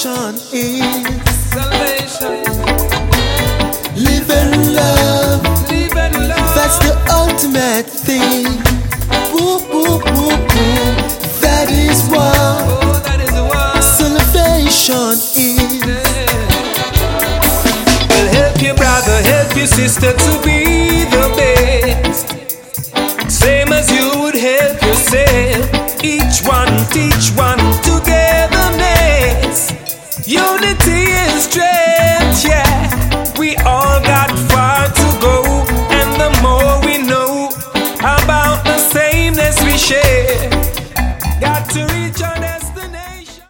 salvation is. Salvation. Live and love. Live and love. That's the ultimate thing. Woo, woo, woo, woo. That is what Oh, that is the one. salvation is. Well, help your brother, help your sister to be